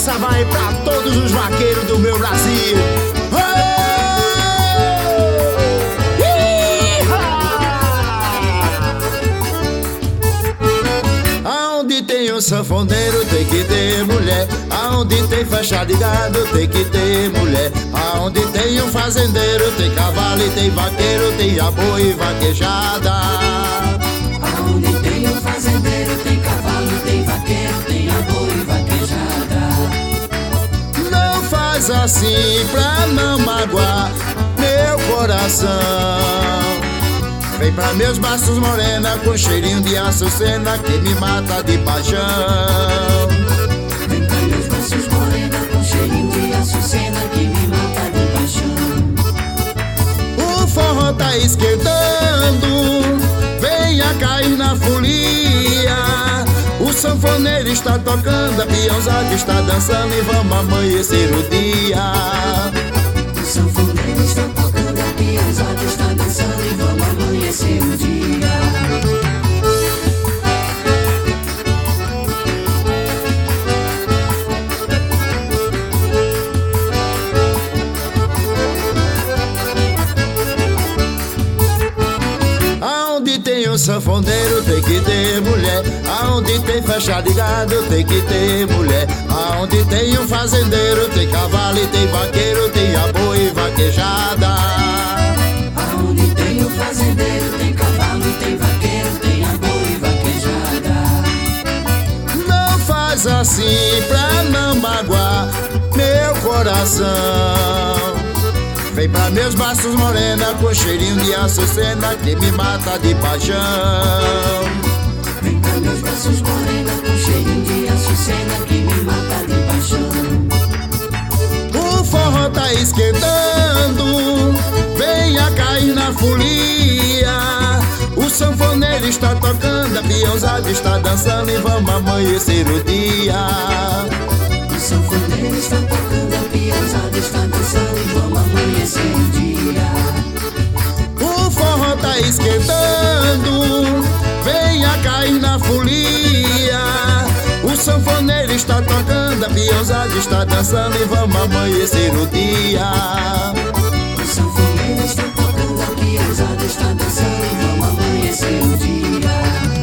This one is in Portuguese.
Essa vai pra todos os vaqueiros do meu Brasil. Aonde tem um sanfoneiro tem que ter mulher. Aonde tem faixa de gado tem que ter mulher. Aonde tem um fazendeiro tem cavalo e tem vaqueiro, tem boi e vaquejada. Aonde tem um fazendeiro tem cavalo, tem vaqueiro, tem boi e vaquejada. Não faz assim pra não magoar meu coração. Vem pra meus braços morena com cheirinho de açucena que me mata de paixão. Vem pra meus braços morena com cheirinho de açucena que me mata de paixão. O forró tá esquentando, venha cair na folia. O sanfoneiro está tocando, a peãozada está dançando e vamos amanhecer o dia. O sanfoneiro está tocando, a peãozada está dançando e vamos amanhecer o dia. Aonde tem um sanfoneiro tem que ter mulher. Aonde tem faixa de gado tem que ter mulher. Aonde tem um fazendeiro tem cavalo e tem vaqueiro, tem boi e vaquejada. Aonde tem um fazendeiro tem cavalo e tem vaqueiro, tem boi e vaquejada. Não faz assim pra não magoar meu coração. Vem pra meus braços morena com cheirinho de açucena que me mata de paixão. Vem pra meus braços morena com cheirinho de açucena que me mata de paixão. O forró tá esquentando, venha cair na folia. O sanfoneiro está tocando, a peãozada está dançando e vamos amanhecer o dia. O sanfoneiro está tocando, a peãozada está dançando e vamos amanhecer o dia. O forró tá esquentando, venha cair na folia. O sanfoneiro está tocando, a peãozada está dançando e vamos amanhecer o dia. O sanfoneiro está tocando, a peãozada está dançando e vamos amanhecer o dia.